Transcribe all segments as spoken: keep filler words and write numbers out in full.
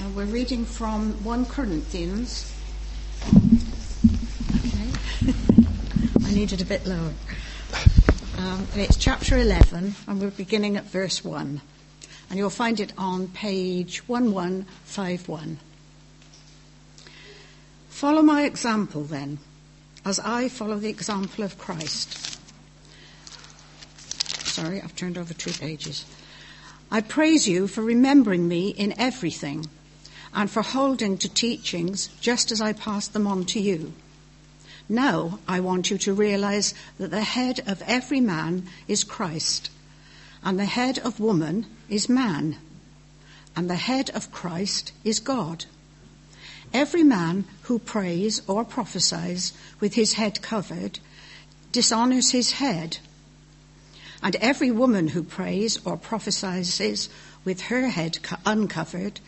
Uh, we're reading from First Corinthians. Okay. I need it a bit lower. Um, it's chapter eleven, and we're beginning at verse one. And you'll find it on page eleven fifty-one. Follow my example, then, as I follow the example of Christ. Sorry, I've turned over two pages. I praise you for remembering me in everything, and for holding to teachings just as I passed them on to you. Now I want you to realize that the head of every man is Christ, and the head of woman is man, and the head of Christ is God. Every man who prays or prophesies with his head covered dishonors his head, and every woman who prays or prophesies with her head uncovered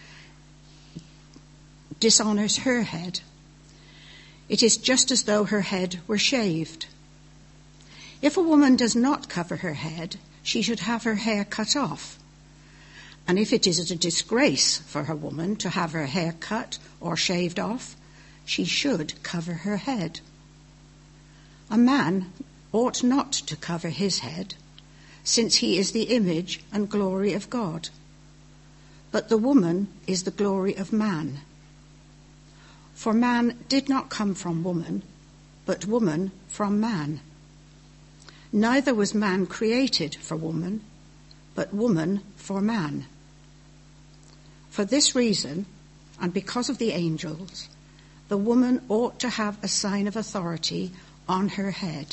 dishonors her head. It is just as though her head were shaved. If a woman does not cover her head, she should have her hair cut off. And if it is a disgrace for a woman to have her hair cut or shaved off, she should cover her head. A man ought not to cover his head, since he is the image and glory of God. But the woman is the glory of man. For man did not come from woman, but woman from man. Neither was man created for woman, but woman for man. For this reason, and because of the angels, the woman ought to have a sign of authority on her head.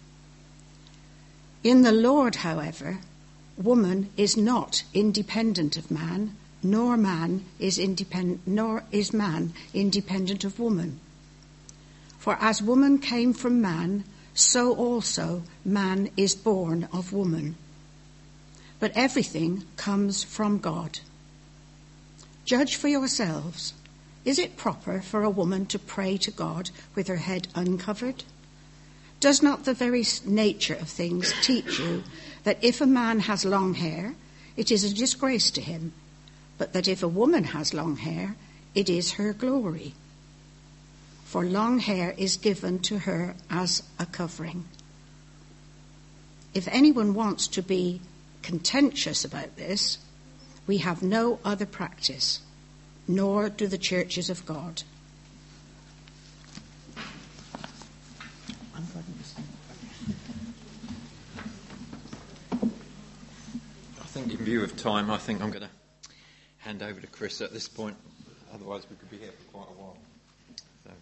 In the Lord, however, woman is not independent of man, nor man is independent, nor is man independent of woman. For as woman came from man, so also man is born of woman. But everything comes from God. Judge for yourselves. Is it proper for a woman to pray to God with her head uncovered? Does not the very nature of things teach you that if a man has long hair, it is a disgrace to him, but that if a woman has long hair, it is her glory? For long hair is given to her as a covering. If anyone wants to be contentious about this, we have no other practice, nor do the churches of God. I think in view of time, I think I'm going to hand over to Chris at this point. Otherwise, we could be here for quite a while. So.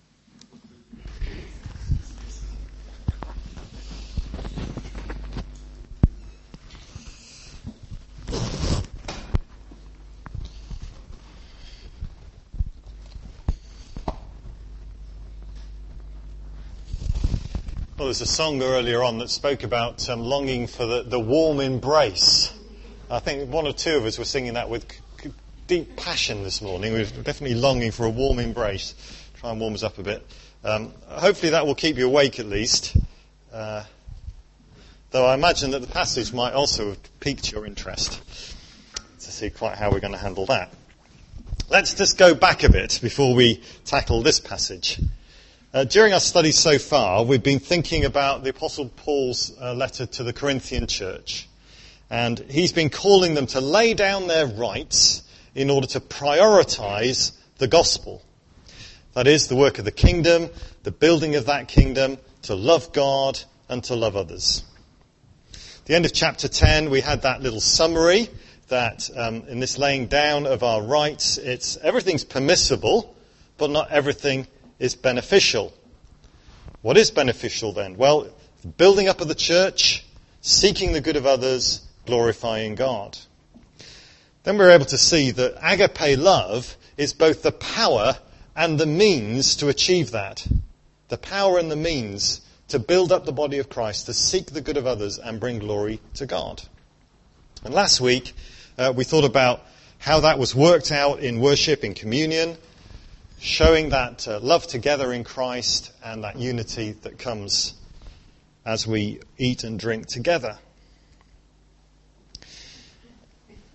Well, there's a song earlier on that spoke about um, longing for the, the warm embrace. I think one or two of us were singing that with c- deep passion this morning. We're definitely longing for a warm embrace. Try and warm us up a bit. Um, hopefully that will keep you awake at least. Uh, though I imagine that the passage might also have piqued your interest to see quite how we're going to handle that. Let's just go back a bit before we tackle this passage. Uh, during our studies so far, we've been thinking about the Apostle Paul's uh, letter to the Corinthian church. And he's been calling them to lay down their rights in order to prioritize the gospel. That is, the work of the kingdom, the building of that kingdom, to love God and to love others. At the end of chapter ten, we had that little summary that um, in this laying down of our rights, it's everything's permissible, but not everything is beneficial. What is beneficial then? Well, building up of the church, seeking the good of others, glorifying God. Then we're able to see that agape love is both the power and the means to achieve that. The power and the means to build up the body of Christ, to seek the good of others and bring glory to God. And last week, uh, we thought about how that was worked out in worship, in communion, showing that uh, love together in Christ and that unity that comes as we eat and drink together.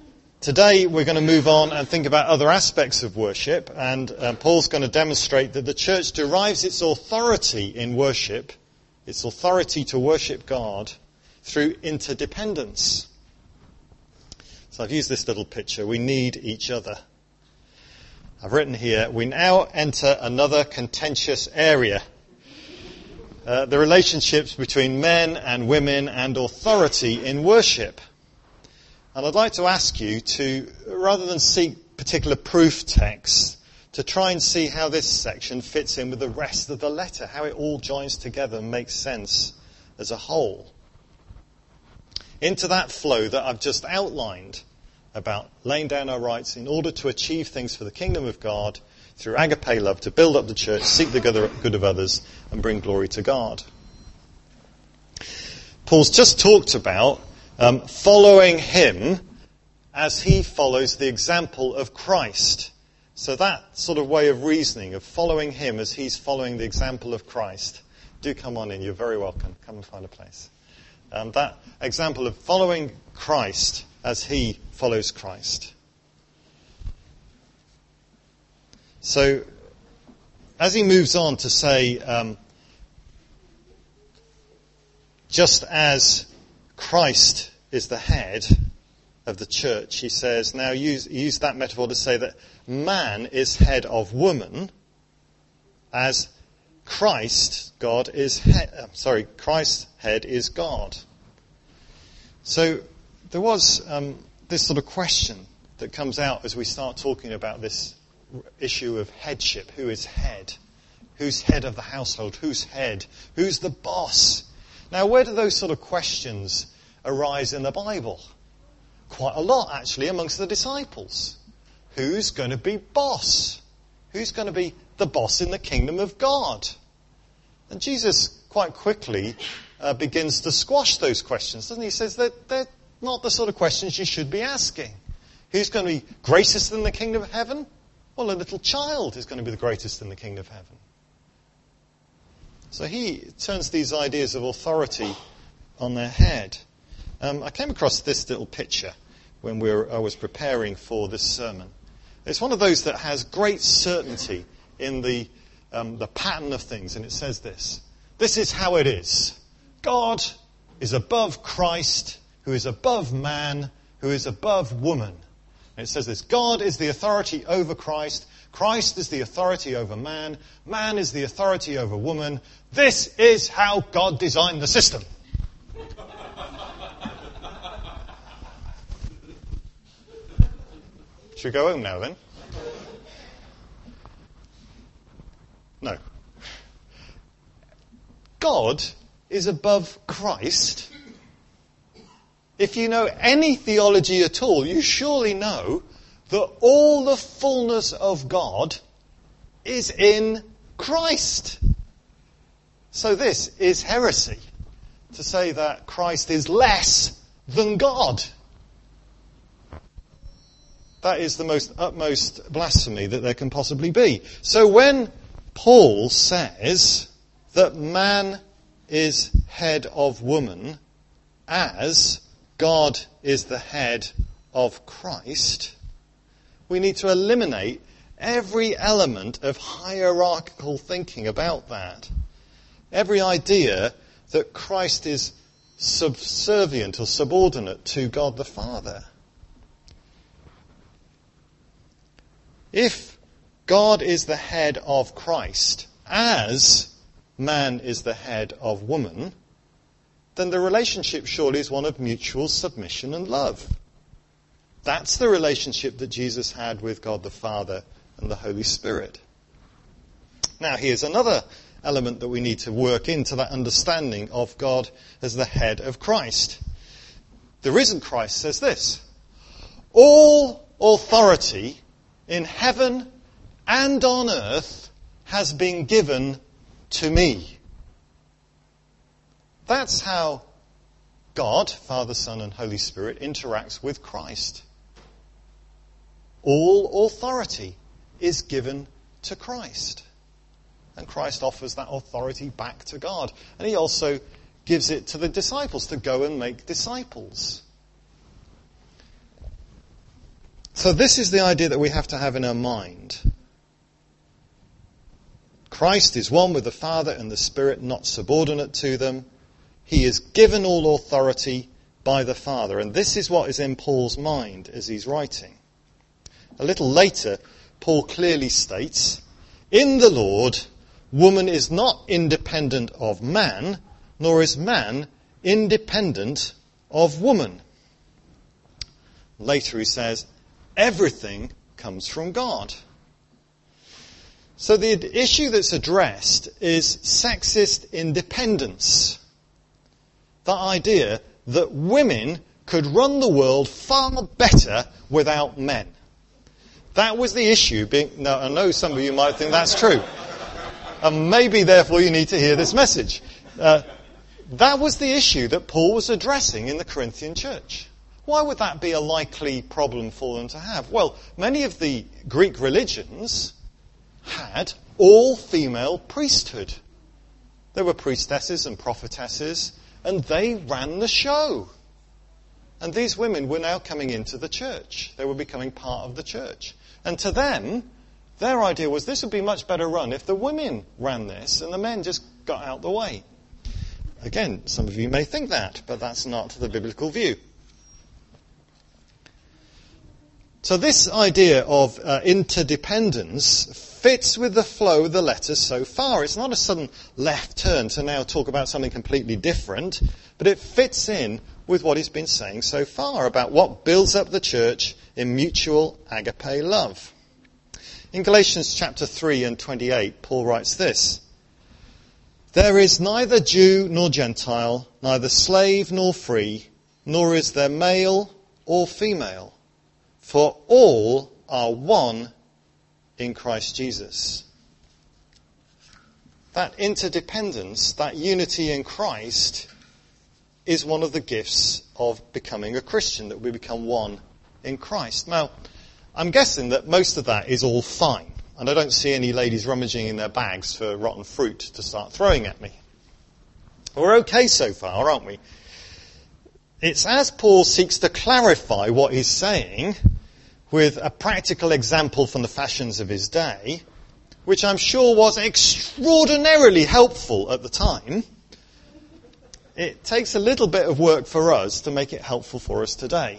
Today we're going to move on and think about other aspects of worship, and uh, Paul's going to demonstrate that the church derives its authority in worship, its authority to worship God, through interdependence. So I've used this little picture. We need each other. I've written here, we now enter another contentious area. Uh, the relationships between men and women and authority in worship. And I'd like to ask you to, rather than seek particular proof texts, to try and see how this section fits in with the rest of the letter, how it all joins together and makes sense as a whole. Into that flow that I've just outlined about laying down our rights in order to achieve things for the kingdom of God through agape love, to build up the church, seek the good of others, and bring glory to God. Paul's just talked about Um, following him as he follows the example of Christ. So that sort of way of reasoning, of following him as he's following the example of Christ. Do come on in, you're very welcome. Come and find a place. Um, that example of following Christ as he follows Christ. So, as he moves on to say, um, just as Christ is the head of the church, he says, now use, use that metaphor to say that man is head of woman, as Christ, God is head, sorry, Christ's head is God. So there was um, this sort of question that comes out as we start talking about this issue of headship. Who is head? Who's head of the household? Who's head? Who's the boss? Now, where do those sort of questions arise in the Bible? Quite a lot, actually, amongst the disciples. Who's going to be boss? Who's going to be the boss in the kingdom of God? And Jesus quite quickly uh, begins to squash those questions, doesn't he? He says that they're not the sort of questions you should be asking. Who's going to be greatest in the kingdom of heaven? Well, a little child is going to be the greatest in the kingdom of heaven. So he turns these ideas of authority on their head. Um, I came across this little picture when we were, I was preparing for this sermon. It's one of those that has great certainty in the, um, the pattern of things, and it says this. This is how it is. God is above Christ, who is above man, who is above woman. And it says this. God is the authority over Christ. Christ is the authority over man. Man is the authority over woman. This is how God designed the system. Should we go home now then? No. God is above Christ. If you know any theology at all, you surely know that all the fullness of God is in Christ. So this is heresy, to say that Christ is less than God. That is the most utmost blasphemy that there can possibly be. So when Paul says that man is head of woman as God is the head of Christ, we need to eliminate every element of hierarchical thinking about that. Every idea that Christ is subservient or subordinate to God the Father. If God is the head of Christ as man is the head of woman, then the relationship surely is one of mutual submission and love. That's the relationship that Jesus had with God the Father and the Holy Spirit. Now, here's another element that we need to work into that understanding of God as the head of Christ. The risen Christ says this: all authority in heaven and on earth has been given to me. That's how God, Father, Son, and Holy Spirit interacts with Christ. All authority is given to Christ. And Christ offers that authority back to God. And he also gives it to the disciples to go and make disciples. So this is the idea that we have to have in our mind. Christ is one with the Father and the Spirit, not subordinate to them. He is given all authority by the Father. And this is what is in Paul's mind as he's writing. A little later, Paul clearly states, in the Lord, woman is not independent of man, nor is man independent of woman. Later he says, everything comes from God. So the issue that's addressed is sexist independence. The idea that women could run the world far better without men. That was the issue. Being, now, I know some of you might think that's true. And maybe, therefore, you need to hear this message. Uh, that was the issue that Paul was addressing in the Corinthian church. Why would that be a likely problem for them to have? Well, many of the Greek religions had all-female priesthood. There were priestesses and prophetesses, and they ran the show. And these women were now coming into the church. They were becoming part of the church. And to them, their idea was this would be much better run if the women ran this and the men just got out the way. Again, some of you may think that, but that's not the biblical view. So this idea of uh, interdependence fits with the flow of the letters so far. It's not a sudden left turn to now talk about something completely different, but it fits in with what he's been saying so far about what builds up the church in mutual agape love. In Galatians chapter three and twenty-eight, Paul writes this, there is neither Jew nor Gentile, neither slave nor free, nor is there male or female, for all are one in Christ Jesus. That interdependence, that unity in Christ, is one of the gifts of becoming a Christian, that we become one in Christ. Now, I'm guessing that most of that is all fine, and I don't see any ladies rummaging in their bags for rotten fruit to start throwing at me. We're okay so far, aren't we? It's as Paul seeks to clarify what he's saying with a practical example from the fashions of his day, which I'm sure was extraordinarily helpful at the time. It takes a little bit of work for us to make it helpful for us today.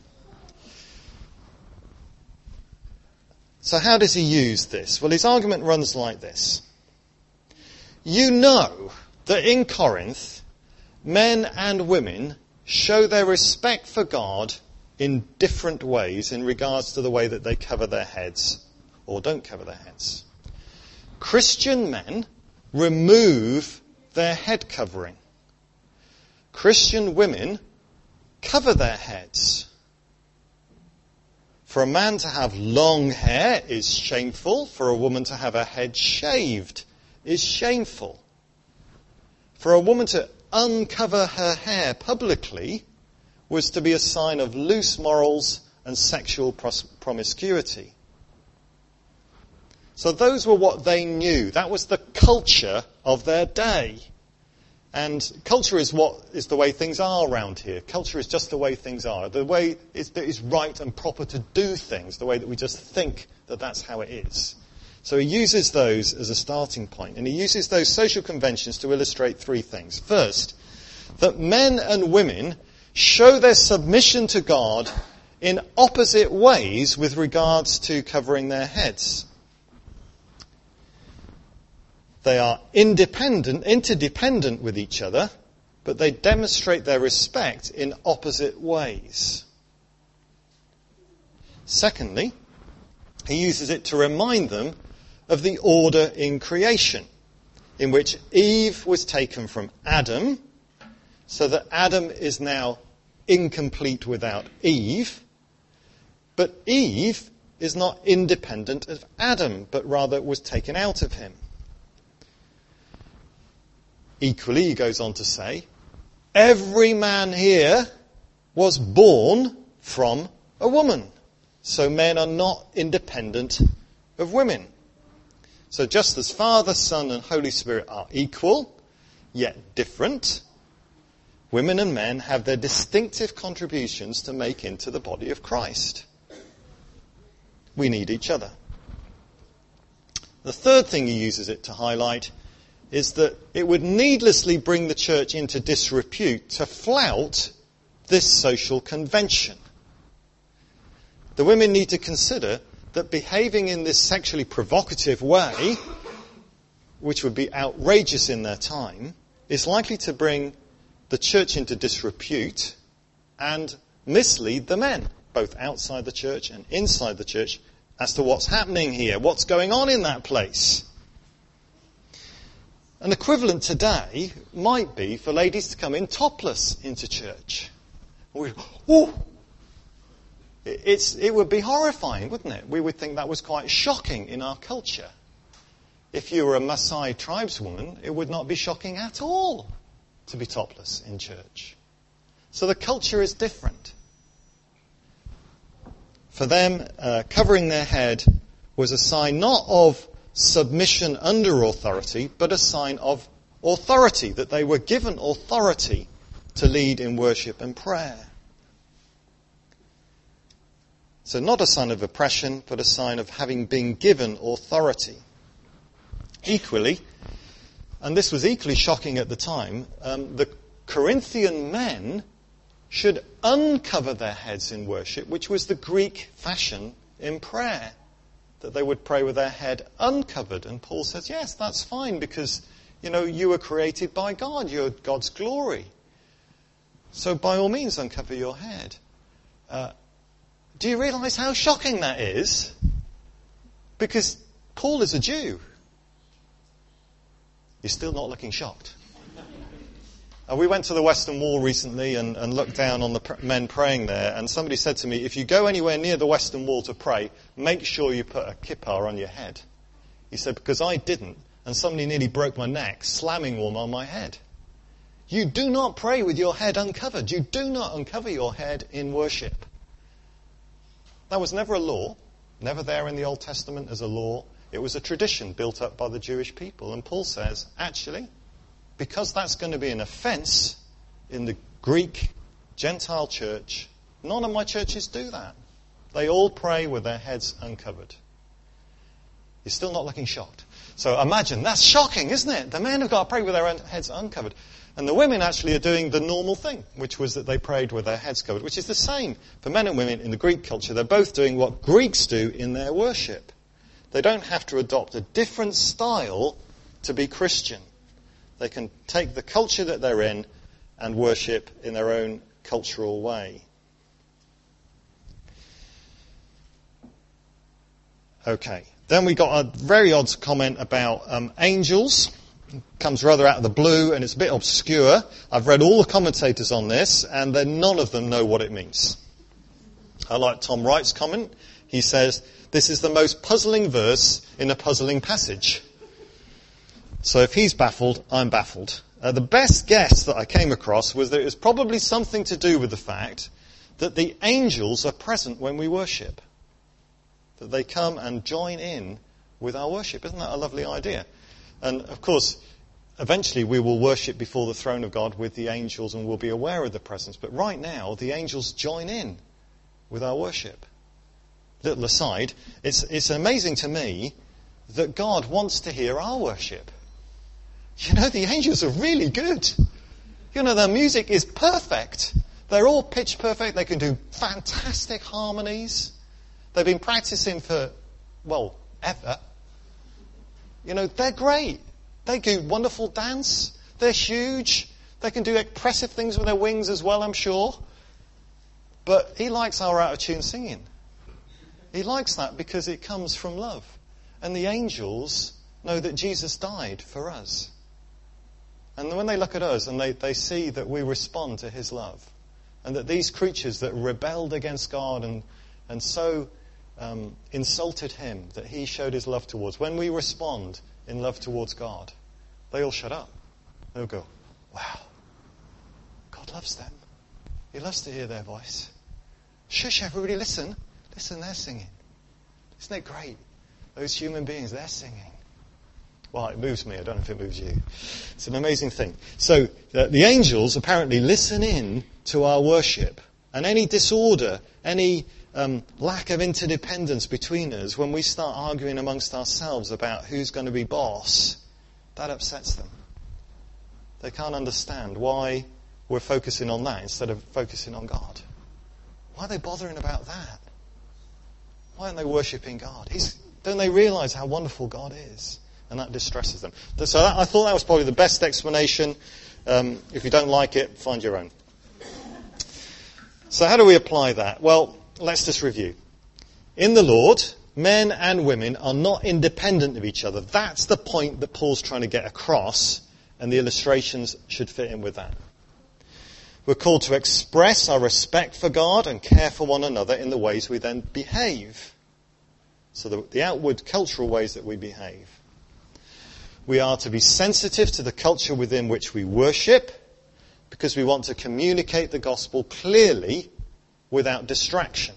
So how does he use this? Well, his argument runs like this. You know that in Corinth, men and women show their respect for God in different ways in regards to the way that they cover their heads or don't cover their heads. Christian men remove their head covering. Christian women cover their heads. For a man to have long hair is shameful. For a woman to have her head shaved is shameful. For a woman to uncover her hair publicly was to be a sign of loose morals and sexual pros- promiscuity. So those were what they knew. That was the culture of their day. And culture is what is the way things are around here. Culture is just the way things are. The way it is right and proper to do things, the way that we just think that that's how it is. So he uses those as a starting point. And he uses those social conventions to illustrate three things. First, that men and women show their submission to God in opposite ways with regards to covering their heads. They are independent, interdependent with each other, but they demonstrate their respect in opposite ways. Secondly, he uses it to remind them of the order in creation, in which Eve was taken from Adam, so that Adam is now incomplete without Eve, but Eve is not independent of Adam, but rather was taken out of him. Equally, he goes on to say, every man here was born from a woman. So men are not independent of women. So just as Father, Son, and Holy Spirit are equal, yet different, women and men have their distinctive contributions to make into the body of Christ. We need each other. The third thing he uses it to highlight is that it would needlessly bring the church into disrepute to flout this social convention. The women need to consider that behaving in this sexually provocative way, which would be outrageous in their time, is likely to bring the church into disrepute and mislead the men, both outside the church and inside the church, as to what's happening here, what's going on in that place. An equivalent today might be for ladies to come in topless into church. We, oh, it's, it would be horrifying, wouldn't it? We would think that was quite shocking in our culture. If you were a Maasai tribeswoman, it would not be shocking at all to be topless in church. So the culture is different. For them, uh, covering their head was a sign not of submission under authority, but a sign of authority, that they were given authority to lead in worship and prayer. So not a sign of oppression, but a sign of having been given authority. Equally, and this was equally shocking at the time, um, the Corinthian men should uncover their heads in worship, which was the Greek fashion in prayer, that they would pray with their head uncovered. And Paul says, yes, that's fine, because, you know, you were created by God. You're God's glory. So by all means, uncover your head. Uh, do you realise how shocking that is? Because Paul is a Jew. You're still not looking shocked. Uh, we went to the Western Wall recently and, and looked down on the pr- men praying there, and somebody said to me, if you go anywhere near the Western Wall to pray, make sure you put a kippah on your head. He said, because I didn't, and somebody nearly broke my neck, slamming one on my head. You do not pray with your head uncovered. You do not uncover your head in worship. That was never a law, never there in the Old Testament as a law. It was a tradition built up by the Jewish people. And Paul says, actually, because that's going to be an offence in the Greek Gentile church, none of my churches do that. They all pray with their heads uncovered. You're still not looking shocked. So imagine, that's shocking, isn't it? The men have got to pray with their heads uncovered. And the women actually are doing the normal thing, which was that they prayed with their heads covered, which is the same for men and women in the Greek culture. They're both doing what Greeks do in their worship. They don't have to adopt a different style to be Christian. They can take the culture that they're in and worship in their own cultural way. Okay. Then we got a very odd comment about um, angels. It comes rather out of the blue and it's a bit obscure. I've read all the commentators on this and then none of them know what it means. I like Tom Wright's comment. He says, this is the most puzzling verse in a puzzling passage. So if he's baffled, I'm baffled. Uh, the best guess that I came across was that it was probably something to do with the fact that the angels are present when we worship. That they come and join in with our worship. Isn't that a lovely idea? And of course, eventually we will worship before the throne of God with the angels and we'll be aware of the presence. But right now, the angels join in with our worship. Little aside, it's, it's amazing to me that God wants to hear our worship. You know, the angels are really good. You know, their music is perfect. They're all pitch perfect. They can do fantastic harmonies. They've been practicing for, well, ever. You know, they're great. They do wonderful dance. They're huge. They can do impressive things with their wings as well, I'm sure. But he likes our out-of-tune singing. He likes that because it comes from love. And the angels know that Jesus died for us. And when they look at us and they, they see that we respond to his love, and that these creatures that rebelled against God and, and so um, insulted him that he showed his love towards, when we respond in love towards God, they all shut up. They'll go, wow, God loves them. He loves to hear their voice. Shush, everybody, listen. Listen, they're singing. Isn't it great? Those human beings, they're singing. Well, it moves me. I don't know if it moves you. It's an amazing thing. So uh, the angels apparently listen in to our worship. And any disorder, any um, lack of interdependence between us, when we start arguing amongst ourselves about who's going to be boss, that upsets them. They can't understand why we're focusing on that instead of focusing on God. Why are they bothering about that? Why aren't they worshipping God? He's, don't they realise how wonderful God is? And that distresses them. So that, I thought that was probably the best explanation. Um, if you don't like it, find your own. So how do we apply that? Well, let's just review. In the Lord, men and women are not independent of each other. That's the point that Paul's trying to get across, and the illustrations should fit in with that. We're called to express our respect for God and care for one another in the ways we then behave. So the, the outward cultural ways that we behave. We are to be sensitive to the culture within which we worship, because we want to communicate the gospel clearly without distraction.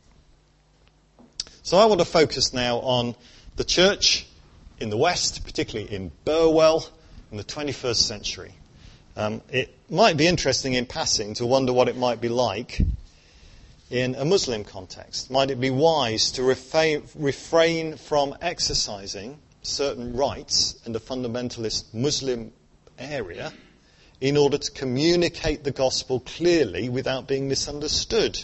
So I want to focus now on the church in the West, particularly in Burwell, in the twenty-first century. Um, it might be interesting in passing to wonder what it might be like in a Muslim context. Might it be wise to refrain, refrain from exercising certain rights in the fundamentalist Muslim area in order to communicate the gospel clearly without being misunderstood?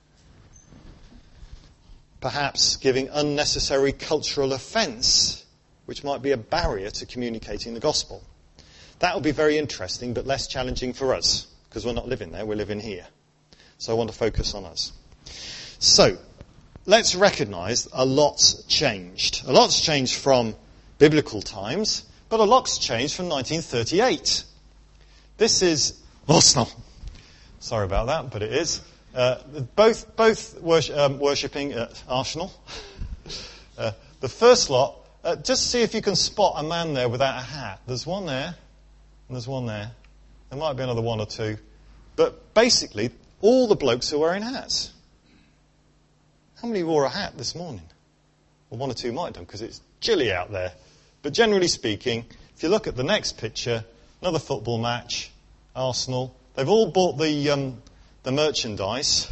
Perhaps giving unnecessary cultural offence, which might be a barrier to communicating the gospel. That will be very interesting, but less challenging for us, because we're not living there, we're living here. So I want to focus on us. So, let's recognise a lot's changed. A lot's changed from biblical times, but a lot's changed from nineteen thirty-eight. This is Arsenal. Sorry about that, but it is. Uh, both both worship, um, worshipping at Arsenal. uh, the first lot, uh, just see if you can spot a man there without a hat. There's one there, and there's one there. There might be another one or two. But basically, all the blokes are wearing hats. How many wore a hat this morning? Well, one or two might have done, because it's chilly out there. But generally speaking, if you look at the next picture, another football match, Arsenal. They've all bought the um, the merchandise.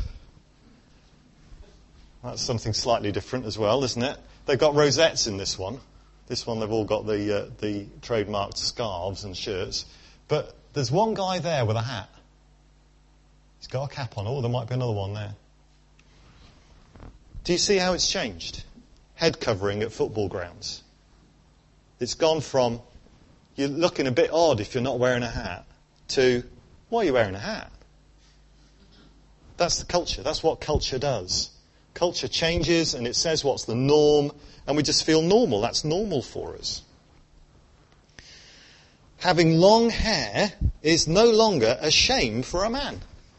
That's something slightly different as well, isn't it? They've got rosettes in this one. This one they've all got the uh, the trademarked scarves and shirts. But there's one guy there with a hat. He's got a cap on. Oh, there might be another one there. Do you see how it's changed? Head covering at football grounds. It's gone from, you're looking a bit odd if you're not wearing a hat, to, why are you wearing a hat? That's the culture. That's what culture does. Culture changes and it says what's the norm, and we just feel normal. That's normal for us. Having long hair is no longer a shame for a man.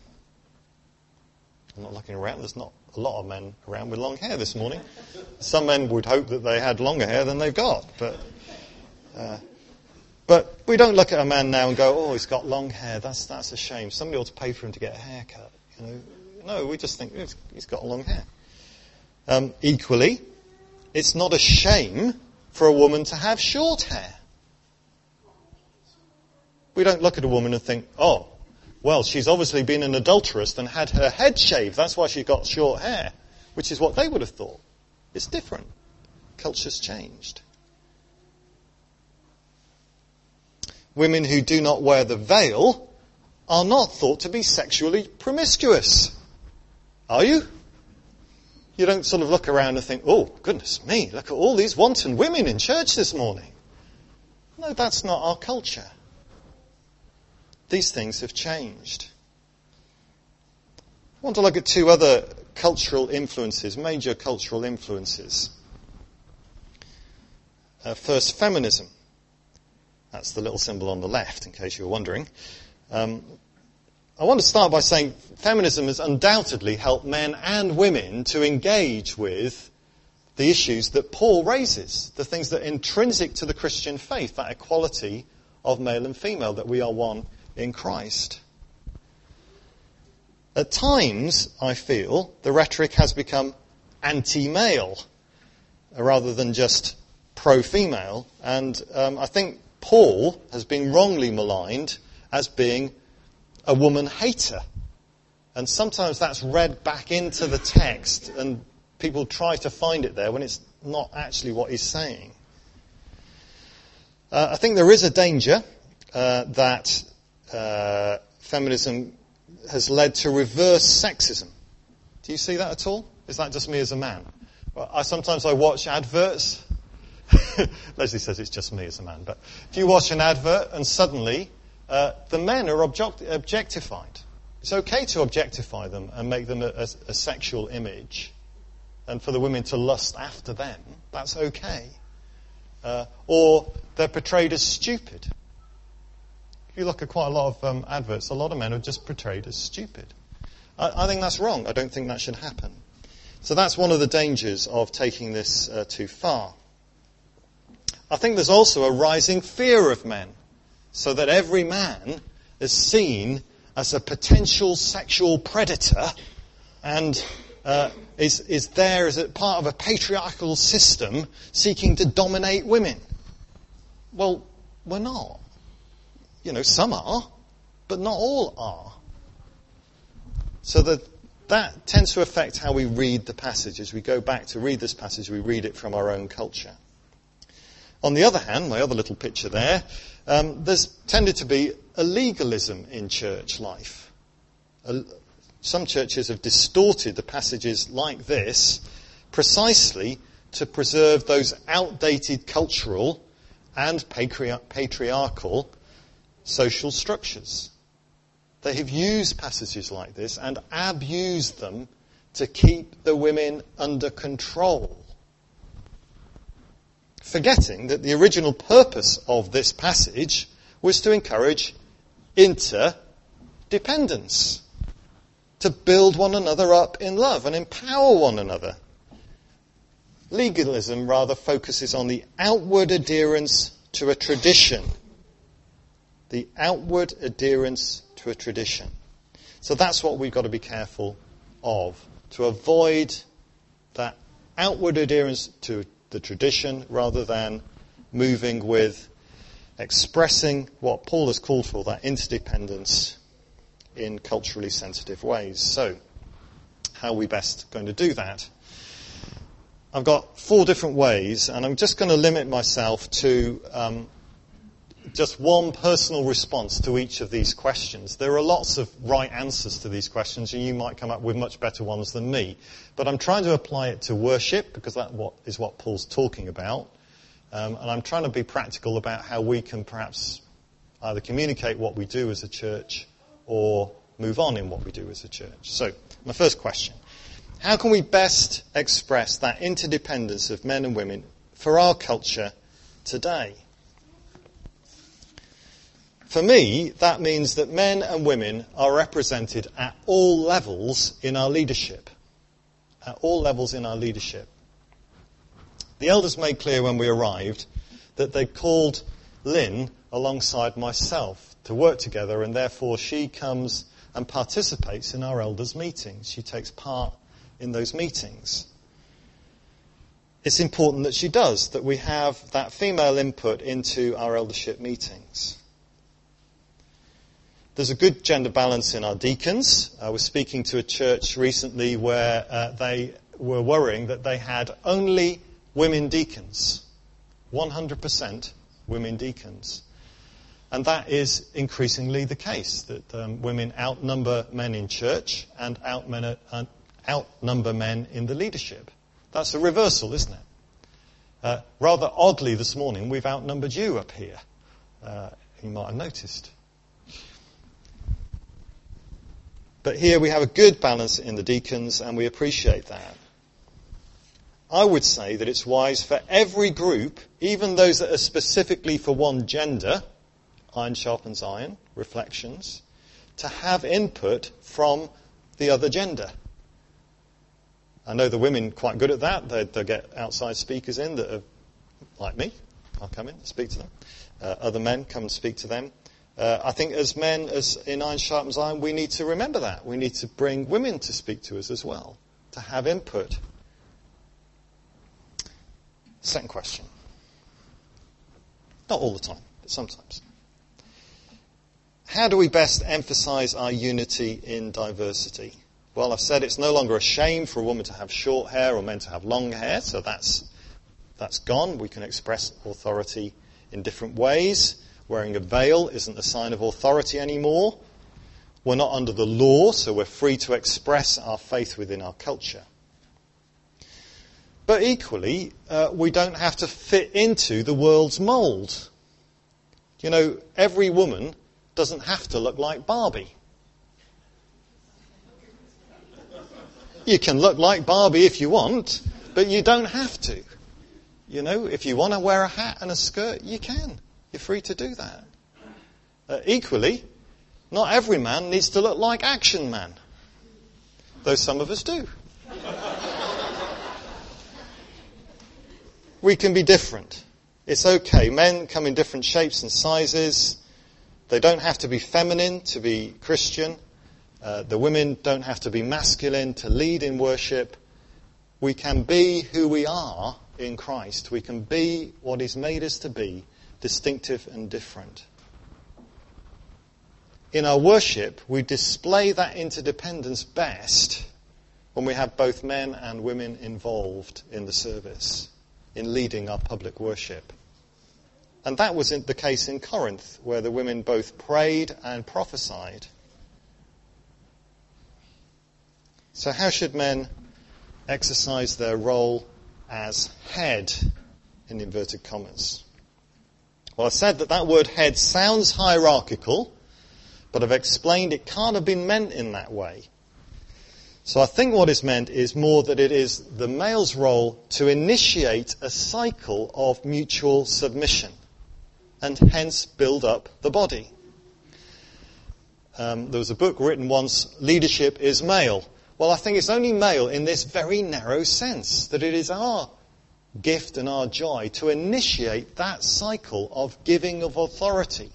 I'm not looking around. There's not a lot of men around with long hair this morning. Some men would hope that they had longer hair than they've got, but uh, but we don't look at a man now and go, "Oh, he's got long hair. That's that's a shame. Somebody ought to pay for him to get a haircut." You know, no, we just think he's got long hair. Um, equally, it's not a shame for a woman to have short hair. We don't look at a woman and think, "Oh, well, she's obviously been an adulteress and had her head shaved. That's why she got short hair," which is what they would have thought. It's different. Culture's changed. Women who do not wear the veil are not thought to be sexually promiscuous. Are you? You don't sort of look around and think, "Oh, goodness me, look at all these wanton women in church this morning." No, that's not our culture. These things have changed. I want to look at two other cultural influences, major cultural influences. Uh, first, feminism. That's the little symbol on the left, in case you were wondering. Um, I want to start by saying feminism has undoubtedly helped men and women to engage with the issues that Paul raises, the things that are intrinsic to the Christian faith, that equality of male and female, that we are one in Christ. At times, I feel, the rhetoric has become anti-male rather than just pro-female. And um, I think Paul has been wrongly maligned as being a woman hater. And sometimes that's read back into the text and people try to find it there when it's not actually what he's saying. Uh, I think there is a danger uh, that uh, feminism has led to reverse sexism. Do you see that at all? Is that just me as a man? Well, I sometimes I watch adverts. Leslie says it's just me as a man, but if you watch an advert and suddenly uh, the men are object- objectified. It's okay to objectify them and make them a, a, a sexual image, and for the women to lust after them. That's okay. Uh, or they're portrayed as stupid. If you look at quite a lot of um, adverts, a lot of men are just portrayed as stupid. I, I think that's wrong. I don't think that should happen. So that's one of the dangers of taking this uh, too far. I think there's also a rising fear of men, so that every man is seen as a potential sexual predator and uh, is, is there as a part of a patriarchal system seeking to dominate women. Well, we're not. You know, some are, but not all are. So that that tends to affect how we read the passage. As we go back to read this passage, we read it from our own culture. On the other hand, my other little picture there, um, there's tended to be a legalism in church life. A, some churches have distorted the passages like this precisely to preserve those outdated cultural and patri- patriarchal social structures. They have used passages like this and abused them to keep the women under control, forgetting that the original purpose of this passage was to encourage interdependence, to build one another up in love and empower one another. Legalism rather focuses on the outward adherence to a tradition. The outward adherence to a tradition. So that's what we've got to be careful of, to avoid that outward adherence to the tradition rather than moving with expressing what Paul has called for, that interdependence in culturally sensitive ways. So, how are we best going to do that? I've got four different ways, and I'm just going to limit myself to um, just one personal response to each of these questions. There are lots of right answers to these questions, and you might come up with much better ones than me. But I'm trying to apply it to worship, because that what, is what Paul's talking about. Um, and I'm trying to be practical about how we can perhaps either communicate what we do as a church or move on in what we do as a church. So, my first question. How can we best express that interdependence of men and women for our culture today? For me, that means that men and women are represented at all levels in our leadership. At all levels in our leadership. The elders made clear when we arrived that they called Lynn alongside myself to work together, and therefore she comes and participates in our elders' meetings. She takes part in those meetings. It's important that she does, that we have that female input into our eldership meetings. There's a good gender balance in our deacons. I was speaking to a church recently where uh, they were worrying that they had only women deacons. one hundred percent women deacons. And that is increasingly the case, that um, women outnumber men in church and outmen- uh, outnumber men in the leadership. That's a reversal, isn't it? Uh, rather oddly this morning, we've outnumbered you up here. Uh, you might have noticed. But here we have a good balance in the deacons, and we appreciate that. I would say that it's wise for every group, even those that are specifically for one gender, iron sharpens iron, reflections, to have input from the other gender. I know the women quite good at that. They, they get outside speakers in that are like me. I'll come in and speak to them. Uh, other men come and speak to them. Uh, I think as men, as in iron sharpens iron, we need to remember that. We need to bring women to speak to us as well, to have input. Second question. Not all the time, but sometimes. how do we best emphasize our unity in diversity? Well, I've said it's no longer a shame for a woman to have short hair or men to have long hair, so that's that's gone. We can express authority in different ways. Wearing a veil isn't a sign of authority anymore. We're not under the law, so we're free to express our faith within our culture. But equally, uh, we don't have to fit into the world's mould. You know, every woman doesn't have to look like Barbie. You can look like Barbie if you want, but you don't have to. You know, if you want to wear a hat and a skirt, you can. You're free to do that. Uh, equally, not every man needs to look like Action Man, though some of us do. We can be different. It's okay. Men come in different shapes and sizes. They don't have to be feminine to be Christian. Uh, the women don't have to be masculine to lead in worship. We can be who we are in Christ. We can be what He's made us to be, distinctive and different. In our worship, we display that interdependence best when we have both men and women involved in the service, in leading our public worship. And that was the case in Corinth, where the women both prayed and prophesied. So how should men exercise their role as head, in inverted commas? Well, I said that that word head sounds hierarchical, but I've explained it can't have been meant in that way. So I think what is meant is more that it is the male's role to initiate a cycle of mutual submission and hence build up the body. Um, there was a book written once, Leadership is Male. Well, I think it's only male in this very narrow sense, that it is our gift and our joy to initiate that cycle of giving of authority.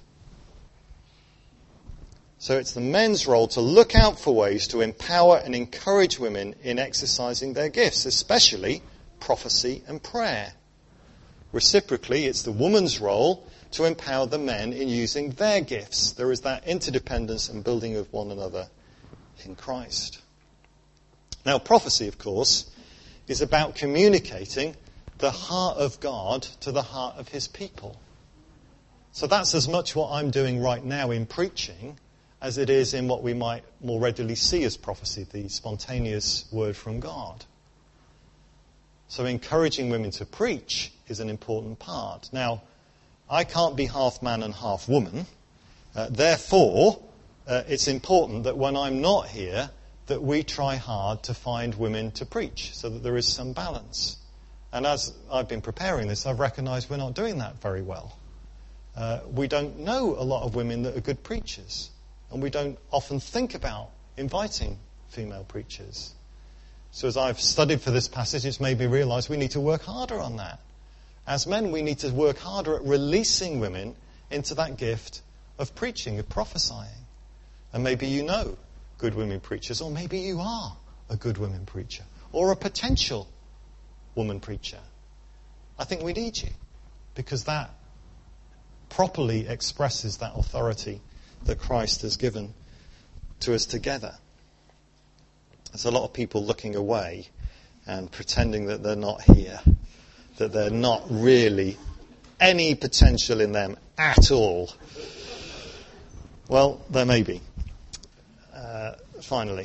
So it's the men's role to look out for ways to empower and encourage women in exercising their gifts, especially prophecy and prayer. Reciprocally, it's the woman's role to empower the men in using their gifts. There is that interdependence and building of one another in Christ. Now, prophecy, of course, is about communicating the heart of God to the heart of His people. So that's as much what I'm doing right now in preaching as it is in what we might more readily see as prophecy, the spontaneous word from God. So encouraging women to preach is an important part. Now, I can't be half man and half woman. Uh, therefore, uh, it's important that when I'm not here, that we try hard to find women to preach so that there is some balance. And as I've been preparing this, I've recognised we're not doing that very well. Uh, we don't know a lot of women that are good preachers. And we don't often think about inviting female preachers. So as I've studied for this passage, it's made me realise we need to work harder on that. As men, we need to work harder at releasing women into that gift of preaching, of prophesying. And maybe you know good women preachers, or maybe you are a good women preacher, or a potential woman preacher. I think we need you, because that properly expresses that authority that Christ has given to us together. There's a lot of people looking away and pretending that they're not here, that they're not really any potential in them at all. Well, there may be. Uh, finally,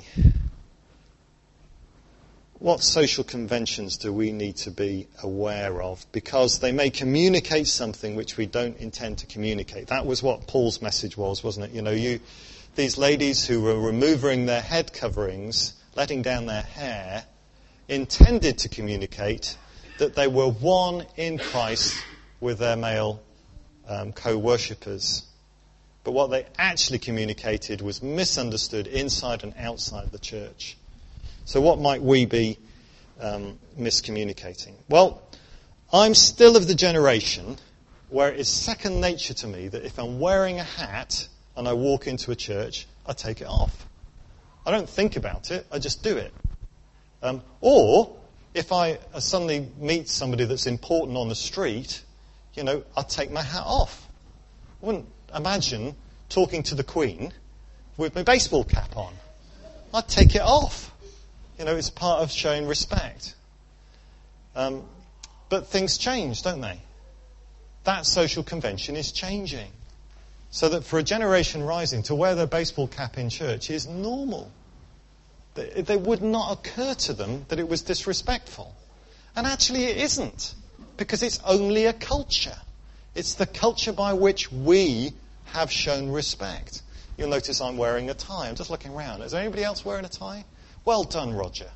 what social conventions do we need to be aware of? Because they may communicate something which we don't intend to communicate. That was what Paul's message was, wasn't it? You know, you, these ladies who were removing their head coverings, letting down their hair, intended to communicate that they were one in Christ with their male um, co-worshippers. But what they actually communicated was misunderstood inside and outside the church. So what might we be um, miscommunicating? Well, I'm still of the generation where it is second nature to me that if I'm wearing a hat and I walk into a church, I take it off. I don't think about it, I just do it. Um, or, if I suddenly meet somebody that's important on the street, you know, I'll take my hat off. I wouldn't imagine talking to the Queen with my baseball cap on. I'd take it off. You know, it's part of showing respect. Um, but things change, don't they? That social convention is changing. So that for a generation rising to wear their baseball cap in church is normal. It would not occur to them that it was disrespectful. And actually it isn't. Because it's only a culture. It's the culture by which we have shown respect. You'll notice I'm wearing a tie. I'm just looking around. Is there anybody else wearing a tie? Well done, Roger.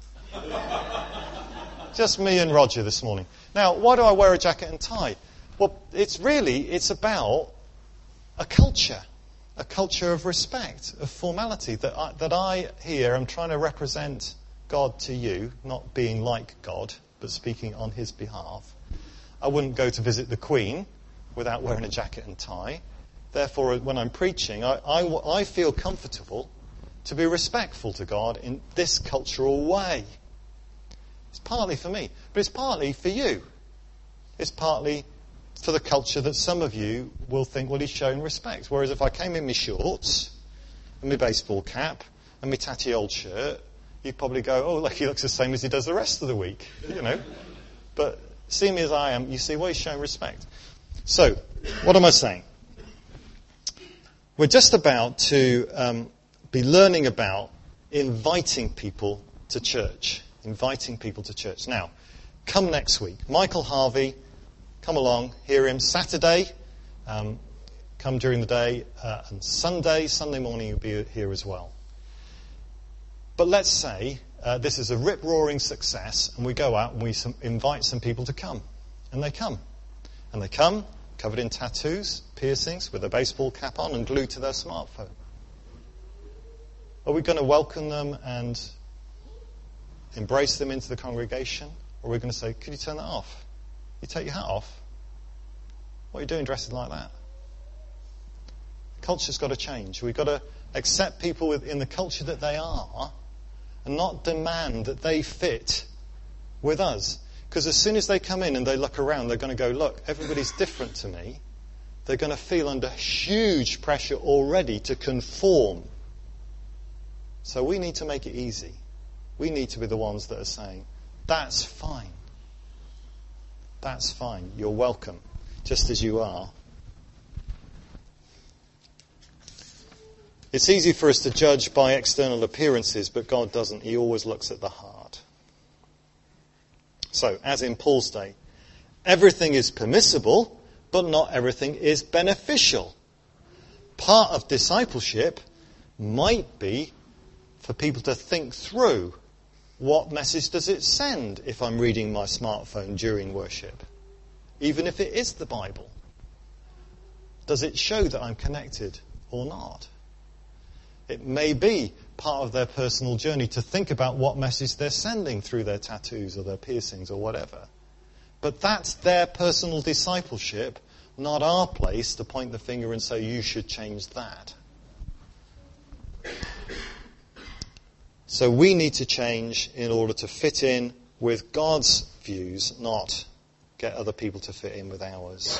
Just me and Roger this morning. Now, why do I wear a jacket and tie? Well, it's really, it's about a culture. A culture of respect, of formality, that I, that I here am trying to represent God to you, not being like God, but speaking on his behalf. I wouldn't go to visit the Queen without wearing a jacket and tie. Therefore, when I'm preaching, I, I, I feel comfortable to be respectful to God in this cultural way. It's partly for me, but it's partly for you. It's partly for the culture that some of you will think, well, he's showing respect. Whereas if I came in my shorts and my baseball cap and my tatty old shirt, you'd probably go, oh, look, he looks the same as he does the rest of the week, you know. But seeing me as I am, you see, well, he's showing respect. So, what am I saying? We're just about to um, be learning about inviting people to church. Inviting people to church. Now, come next week. Michael Harvey, come along, hear him Saturday, um, come during the day, uh, and Sunday, Sunday morning you'll be here as well. But let's say uh, this is a rip-roaring success, and we go out and we some, invite some people to come. And they come. And they come, covered in tattoos, piercings, with a baseball cap on and glued to their smartphone. Are we going to welcome them and embrace them into the congregation? Or are we going to say, could you turn that off? You take your hat off? What are you doing dressing like that? Culture's got to change. We've got to accept people within the culture that they are and not demand that they fit with us. Because as soon as they come in and they look around, they're going to go, look, everybody's different to me. They're going to feel under huge pressure already to conform. So we need to make it easy. We need to be the ones that are saying, that's fine. That's fine. You're welcome, just as you are. It's easy for us to judge by external appearances, but God doesn't. He always looks at the heart. So, as in Paul's day, everything is permissible, but not everything is beneficial. Part of discipleship might be for people to think through, what message does it send if I'm reading my smartphone during worship? Even if it is the Bible. Does it show that I'm connected or not? It may be part of their personal journey to think about what message they're sending through their tattoos or their piercings or whatever. But that's their personal discipleship, not our place to point the finger and say, you should change that. So we need to change in order to fit in with God's views, not get other people to fit in with ours.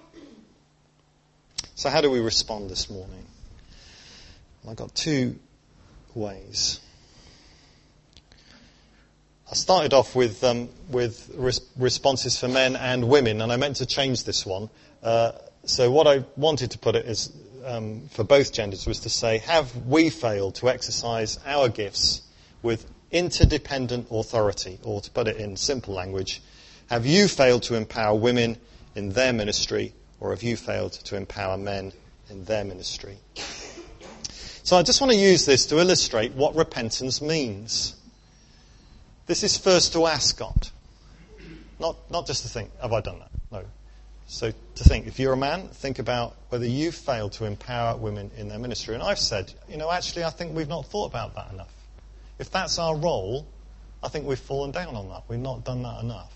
So how do we respond this morning? I've got two ways. I started off with um, with res- responses for men and women, and I meant to change this one. Uh, so what I wanted to put it is um, for both genders was to say, have we failed to exercise our gifts with interdependent authority? Or to put it in simple language, have you failed to empower women in their ministry, or have you failed to empower men in their ministry? So I just want to use this to illustrate what repentance means. This is first to ask God. Not, not just to think, have I done that? No. So to think, if you're a man, think about whether you've failed to empower women in their ministry. And I've said, you know, actually I think we've not thought about that enough. If that's our role, I think we've fallen down on that. We've not done that enough.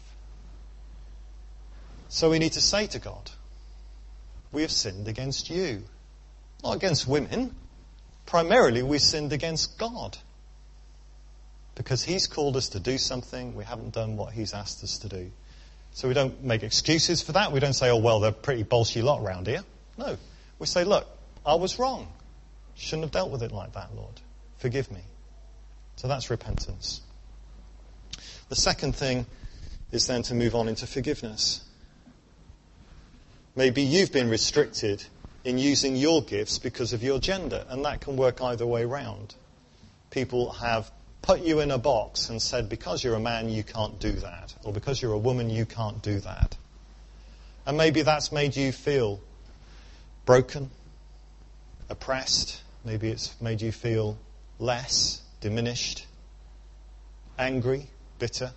So we need to say to God, we have sinned against you. Not against women. Primarily, we sinned against God. Because he's called us to do something, we haven't done what he's asked us to do. So we don't make excuses for that. We don't say, oh, well, they're a pretty bolshy lot around here. No. We say, look, I was wrong. Shouldn't have dealt with it like that, Lord. Forgive me. So that's repentance. The second thing is then to move on into forgiveness. Maybe you've been restricted in using your gifts because of your gender, and that can work either way round. People have put you in a box and said, because you're a man, you can't do that, or because you're a woman, you can't do that. And maybe that's made you feel broken, oppressed. Maybe it's made you feel less, diminished, angry, bitter.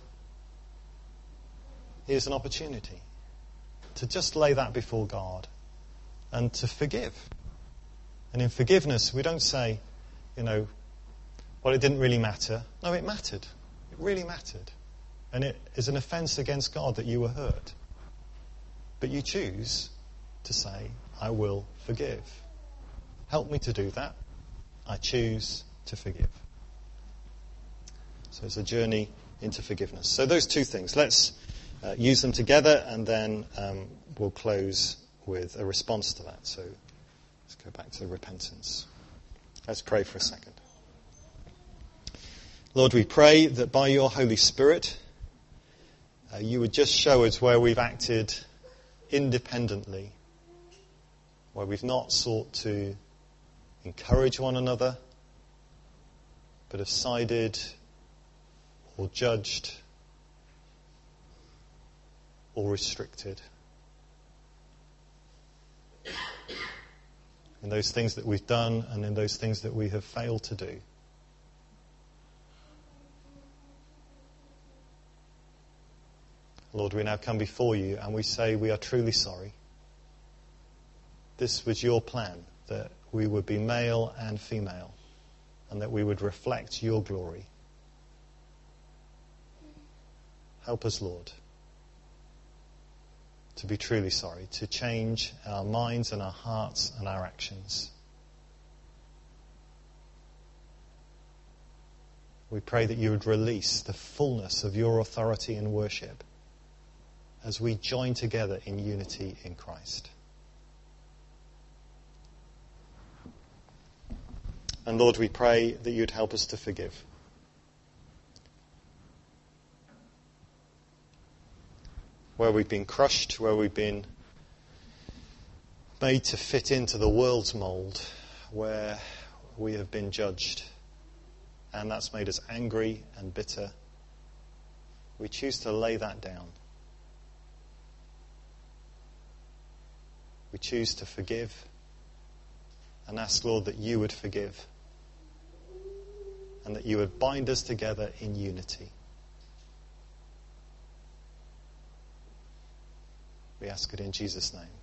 Here's an opportunity to just lay that before God and to forgive. And in forgiveness, we don't say, you know, well, it didn't really matter. No, it mattered. It really mattered. And it is an offence against God that you were hurt. But you choose to say, I will forgive. Help me to do that. I choose to forgive. So it's a journey into forgiveness. So those two things. Let's uh, use them together, and then um, we'll close with a response to that. So let's go back to repentance. Let's pray for a second. Lord, we pray that by your Holy Spirit, uh, you would just show us where we've acted independently, where we've not sought to encourage one another, but have sided or judged or restricted. In those things that we've done and in those things that we have failed to do. Lord, we now come before you and we say we are truly sorry. This was your plan, that we would be male and female, and that we would reflect your glory. Help us, Lord, to be truly sorry, to change our minds and our hearts and our actions. We pray that you would release the fullness of your authority and worship as we join together in unity in Christ. And Lord, we pray that you'd help us to forgive. Where we've been crushed, where we've been made to fit into the world's mould, where we have been judged, and that's made us angry and bitter, we choose to lay that down. We choose to forgive and ask, Lord, that you would forgive and that you would bind us together in unity. We ask it in Jesus' name.